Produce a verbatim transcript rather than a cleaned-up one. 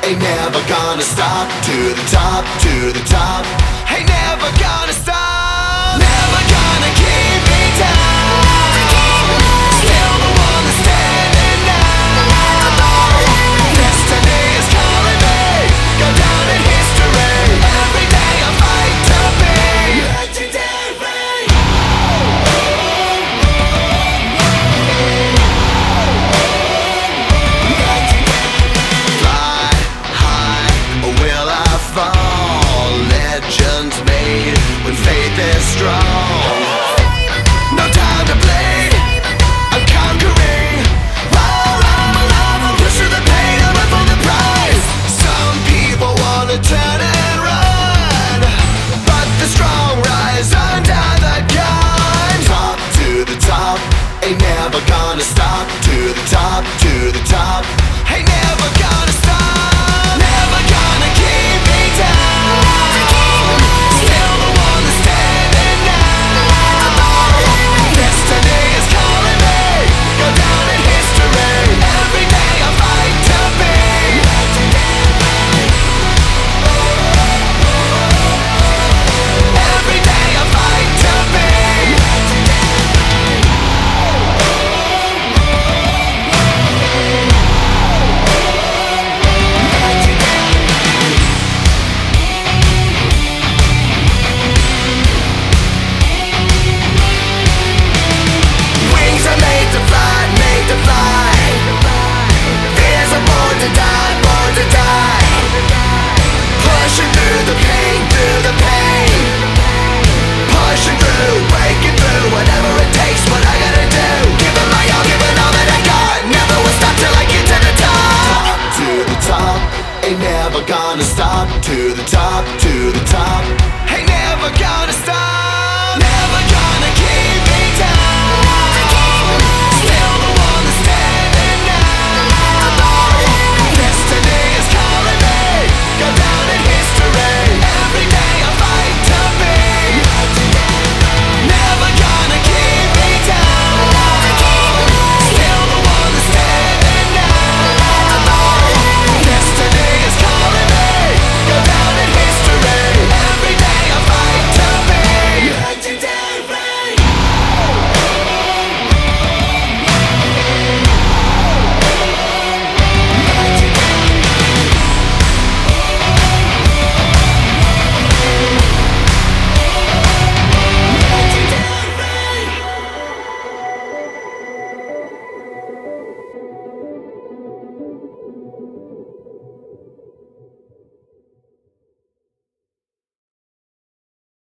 Ain't never gonna stop. To the top, to the top. Ain't never gonna stop. Never gonna keep me down. Still the one that's standing now. Destiny is calling me. Go down in history. Every day I fight to be legendary. Fly high, or will I fall? Legends made when faith is strong. No time to bleed, I'm conquering. Roll on my love, I'm pushing the pain, I'm up for the prize. Some people wanna turn and run, but the strong rise under the gun. Top to the top, ain't never gonna stop. To the top, to the top, ain't never gonna stop. Never gonna keep me down. Still the one that's standing now. Destiny is calling me. Go down in history. Every day I fight to be legendary. Every day I fight to be Wings are made to fly, made to fly. Fears are born to die, born to die. Pushing through the pain, through the pain. Pushing through, breaking through, whatever it takes, what I gotta do. Giving my all, giving all that I got. Never will stop till I get to the top. Top to the top, ain't never gonna stop. To the top, to the top, ain't never gonna stop. Never gonna keep